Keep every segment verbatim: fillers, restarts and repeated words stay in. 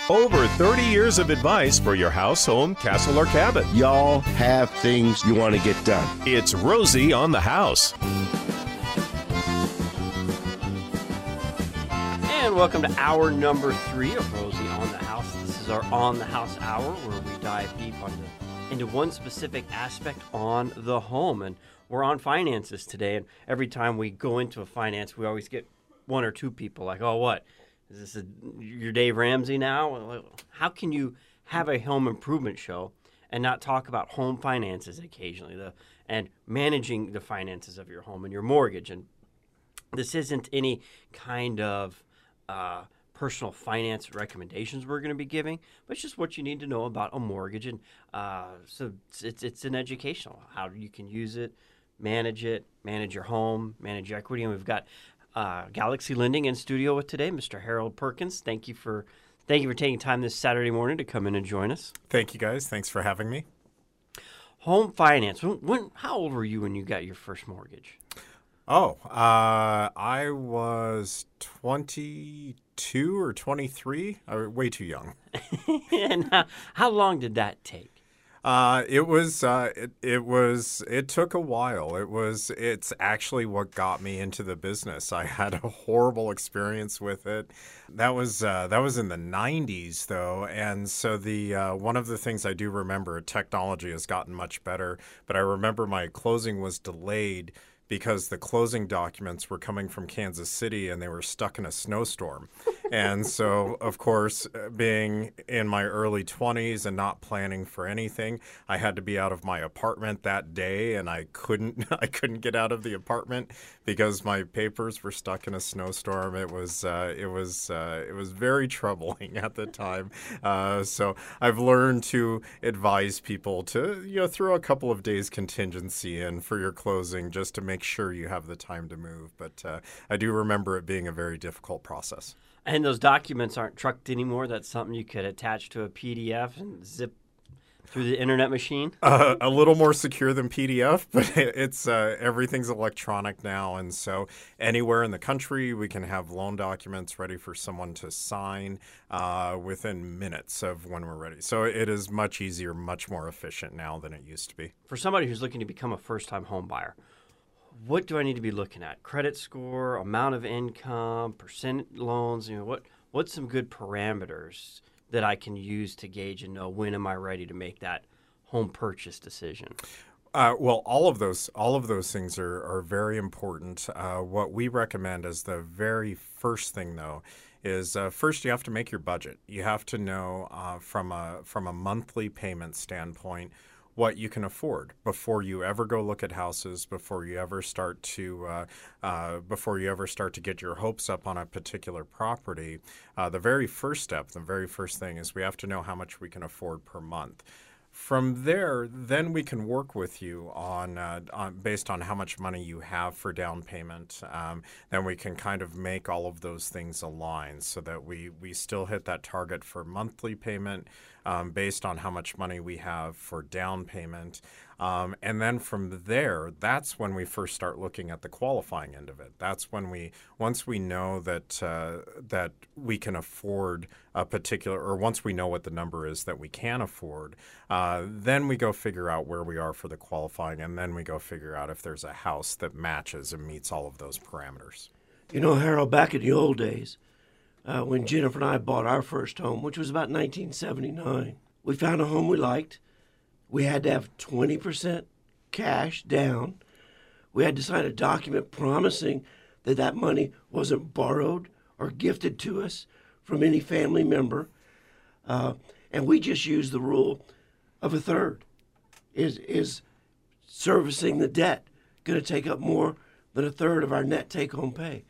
Over thirty years of advice for your house, home, castle, or cabin. Y'all have things you want to get done. It's Rosie on the House. And welcome to hour number three of Rosie on the House. This is our On the House hour where we dive deep onto, into one specific aspect on the home. And we're on finances today. And every time we go into a finance, we always get one or two people like, oh, what? Is this a, your Dave Ramsey now? How can you have a home improvement show and not talk about home finances occasionally the and managing the finances of your home and your mortgage? And this isn't any kind of uh, personal finance recommendations we're going to be giving, but it's just what you need to know about a mortgage. And uh, so it's, it's it's an educational, how you can use it, manage it, manage your home, manage your equity. And we've got Uh, Galaxy Lending in studio with today, Mister Harold Perkins. Thank you for thank you for taking time this Saturday morning to come in and join us. Thank you, guys. Thanks for having me. Home finance. When, when how old were you when you got your first mortgage? Oh, uh, I was twenty-two or twenty-three. Uh, way too young. And how, how long did that take? Uh, it was, uh, it, it was, it took a while. It was, it's actually what got me into the business. I had a horrible experience with it. That was, uh, that was in the nineties though. And so the, uh, one of the things I do remember, technology has gotten much better, but I remember my closing was delayed because the closing documents were coming from Kansas City and they were stuck in a snowstorm. And so, of course, being in my early twenties and not planning for anything, I had to be out of my apartment that day, and I couldn't I couldn't get out of the apartment because my papers were stuck in a snowstorm. It was uh, it was uh, it was very troubling at the time. Uh, so I've learned to advise people to, you know, throw a couple of days contingency in for your closing just to make sure you have the time to move. But uh, I do remember it being a very difficult process. And those documents aren't trucked anymore. That's something you could attach to a P D F and zip through the internet machine. Uh, a little more secure than P D F, but it's uh, everything's electronic now, and so anywhere in the country we can have loan documents ready for someone to sign uh, within minutes of when we're ready. So it is much easier, much more efficient now than it used to be. For somebody who's looking to become a first-time home buyer, what do I need to be looking at? Credit score, amount of income, percent loans. You know, what what's some good parameters that I can use to gauge and know when am I ready to make that home purchase decision? Uh, well, all of those all of those things are are very important. Uh, what we recommend as the very first thing, though, is uh, first you have to make your budget. You have to know uh, from a from a monthly payment standpoint what you can afford before you ever go look at houses, before you ever start to uh, uh, before you ever start to get your hopes up on a particular property. Uh, the very first step, the very first thing is we have to know how much we can afford per month. From there, then we can work with you on, uh, on based on how much money you have for down payment. Um, then we can kind of make all of those things align so that we, we still hit that target for monthly payment um, based on how much money we have for down payment. Um, and then from there, that's when we first start looking at the qualifying end of it. That's when we, once we know that uh, that we can afford a particular, or once we know what the number is that we can afford, uh, then we go figure out where we are for the qualifying, and then we go figure out if there's a house that matches and meets all of those parameters. You know, Harold, back in the old days, uh, when Jennifer and I bought our first home, which was about nineteen seventy-nine, we found a home we liked. We had to have twenty percent cash down. We had to sign a document promising that that money wasn't borrowed or gifted to us from any family member. Uh, and we just used the rule of a third. Is, is servicing the debt going to take up more than a third of our net take-home pay?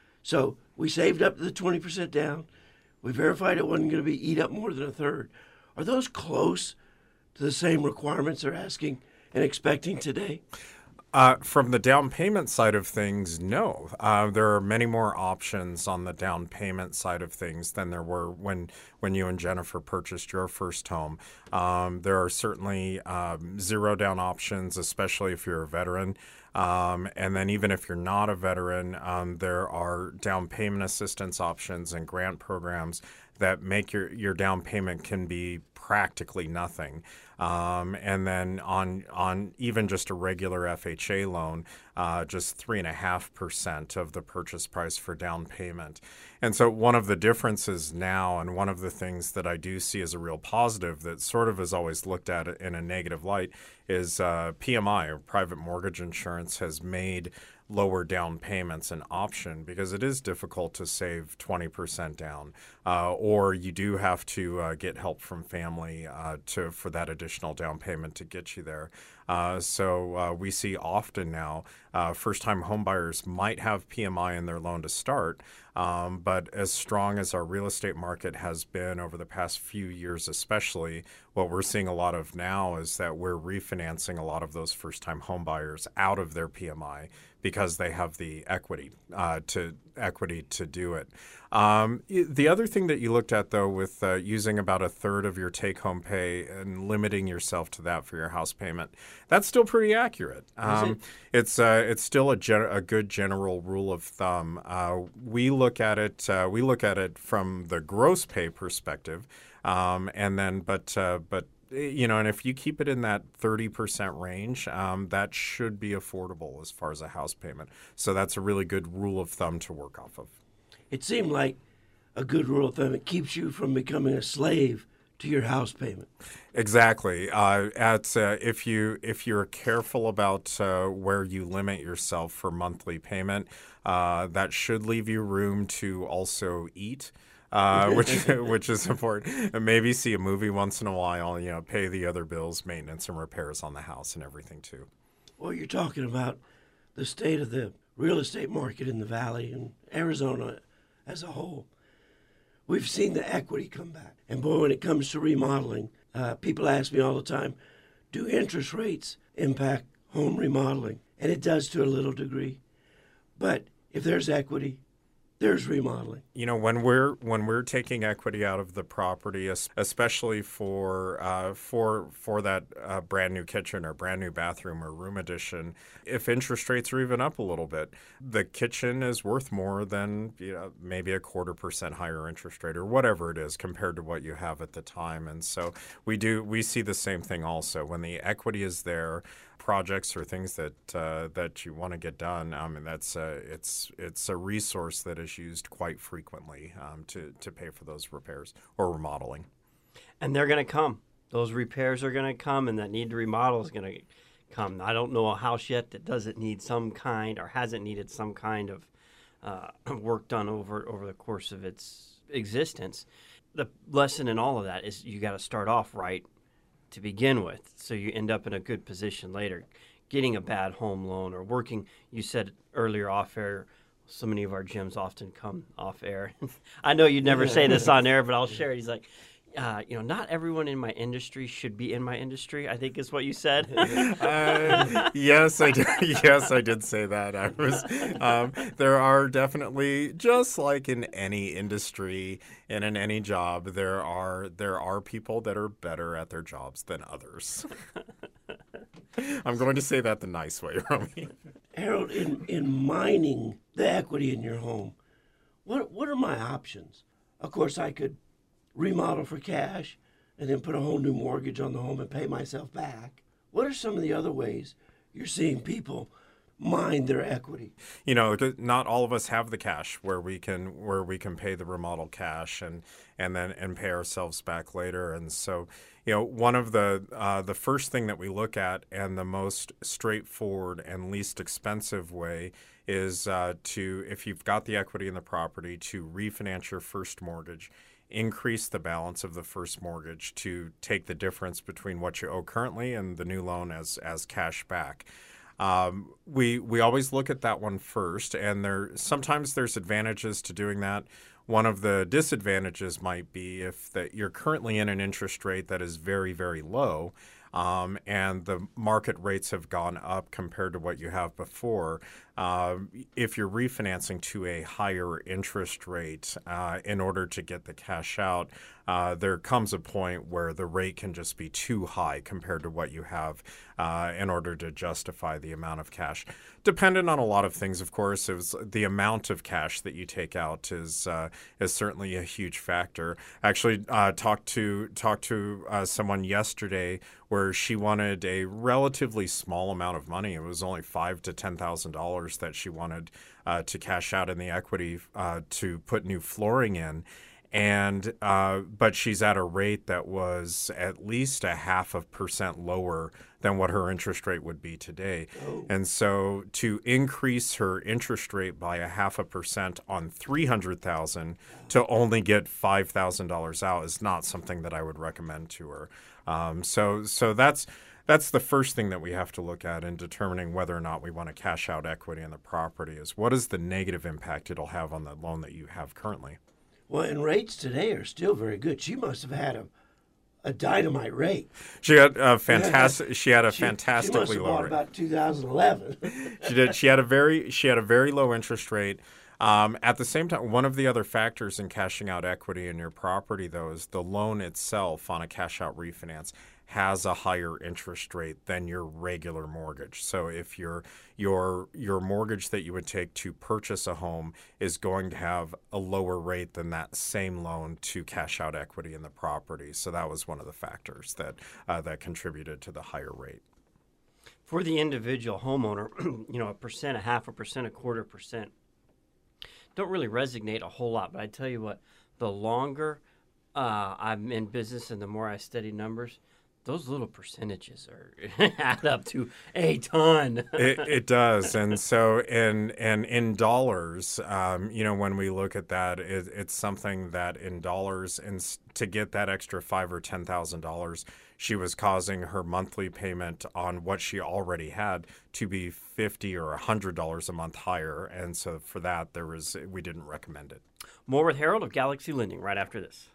So we saved up to the twenty percent down. We verified it wasn't going to be eat up more than a third. Are those close to the same requirements they're asking and expecting today? Uh, from the down payment side of things, no. Uh, there are many more options on the down payment side of things than there were when when you and Jennifer purchased your first home. Um, there are certainly um, zero down options, especially if you're a veteran. Um, and then even if you're not a veteran, um, there are down payment assistance options and grant programs that make your, your down payment can be practically nothing. Um, and then on on even just a regular F H A loan, uh, just three and a half percent of the purchase price for down payment. And so one of the differences now, and one of the things that I do see as a real positive that sort of is always looked at in a negative light, is uh, P M I, or private mortgage insurance, has made lower down payments an option, because it is difficult to save twenty percent down, uh, or you do have to uh, get help from family uh, to for that additional down payment to get you there. Uh, so uh, we see often now uh, first-time homebuyers might have P M I in their loan to start, um, but as strong as our real estate market has been over the past few years especially, what we're seeing a lot of now is that we're refinancing a lot of those first-time homebuyers out of their P M I because they have the equity uh, to equity to do it. Um, the other thing that you looked at, though, with uh, using about a third of your take-home pay and limiting yourself to that for your house payment, that's still pretty accurate. Um, it? It's uh, it's still a, gen- a good general rule of thumb. Uh, we look at it uh, we look at it from the gross pay perspective, um, and then but uh, but. You know, and if you keep it in that thirty percent range, um, that should be affordable as far as a house payment. So that's a really good rule of thumb to work off of. It seemed like a good rule of thumb. It keeps you from becoming a slave to your house payment. Exactly. Uh, at uh, if you if you're careful about uh, where you limit yourself for monthly payment, uh, that should leave you room to also eat. Uh, which which is important. And maybe see a movie once in a while, you know, pay the other bills, maintenance and repairs on the house and everything too. Well, you're talking about the state of the real estate market in the Valley and Arizona as a whole. We've seen the equity come back. And boy, when it comes to remodeling, uh, people ask me all the time, do interest rates impact home remodeling? And it does to a little degree. But if there's equity, there's remodeling. You know, when we're when we're taking equity out of the property, especially for uh, for for that uh, brand new kitchen or brand new bathroom or room addition, if interest rates are even up a little bit, the kitchen is worth more than, you know, maybe a quarter percent higher interest rate or whatever it is compared to what you have at the time. And so we do we see the same thing also when the equity is there. Projects or things that uh, that you want to get done, um, and that's uh, it's it's a resource that is used quite frequently um, to to pay for those repairs or remodeling. And they're going to come. Those repairs are going to come, and that need to remodel is going to come. I don't know a house yet that doesn't need some kind or hasn't needed some kind of uh, work done over over the course of its existence. The lesson in all of that is you got to start off right to begin with, so you end up in a good position later. Getting a bad home loan or working, you said earlier off air, so many of our gyms often come off air. I know you'd never say this on air, but I'll share it. He's like, uh, you know, not everyone in my industry should be in my industry, I think is what you said. uh, yes, I did. Yes, I did say that. I was. Um, there are definitely, just like in any industry and in any job, there are there are people that are better at their jobs than others. I'm going to say that the nice way, Romy. Harold, in, in mining the equity in your home, what what are my options? Of course, I could remodel for cash and then put a whole new mortgage on the home and pay myself back. What are some of the other ways you're seeing people mine their equity? You know, not all of us have the cash where we can where we can pay the remodel cash and and then and pay ourselves back later. And so, you know, one of the uh, the first thing that we look at and the most straightforward and least expensive way is uh, to, if you've got the equity in the property, to refinance your first mortgage, increase the balance of the first mortgage to take the difference between what you owe currently and the new loan as as cash back. Um, we we always look at that one first, and there sometimes there's advantages to doing that. One of the disadvantages might be if that you're currently in an interest rate that is very, very low. um, and the market rates have gone up compared to what you have before. Uh, if you're refinancing to a higher interest rate uh, in order to get the cash out, uh, there comes a point where the rate can just be too high compared to what you have uh, in order to justify the amount of cash. Dependent on a lot of things, of course, it was the amount of cash that you take out is uh, is certainly a huge factor. Actually, uh, talked to talked to uh, someone yesterday where she wanted a relatively small amount of money. It was only five to ten thousand dollars that she wanted uh, to cash out in the equity uh, to put new flooring in. And uh, but she's at a rate that was at least a half a percent lower than what her interest rate would be today. Oh. And so to increase her interest rate by a half a percent on three hundred thousand dollars to only get five thousand dollars out is not something that I would recommend to her. Um, so so that's that's the first thing that we have to look at in determining whether or not we want to cash out equity in the property is what is the negative impact it'll have on the loan that you have currently. Well, and rates today are still very good. She must have had a, a dynamite rate. She had a fantastic. She had a she, fantastically she must have low bought rate. About two thousand eleven. She did. She had a very. She had a very low interest rate. Um, at the same time, one of the other factors in cashing out equity in your property, though, is the loan itself on a cash-out refinance has a higher interest rate than your regular mortgage. So if your your your mortgage that you would take to purchase a home is going to have a lower rate than that same loan to cash out equity in the property. So that was one of the factors that uh, that contributed to the higher rate. For the individual homeowner, you know, a percent, a half a percent, a quarter percent don't really resonate a whole lot. But I tell you what, the longer uh, I'm in business and the more I study numbers, those little percentages are add up to a ton. it, it does, and so and and in dollars, um, you know, when we look at that, it, it's something that in dollars, and to get that extra five or ten thousand dollars, she was causing her monthly payment on what she already had to be fifty or a hundred dollars a month higher, and so for that, there was we didn't recommend it. More with Harold of Galaxy Lending right after this.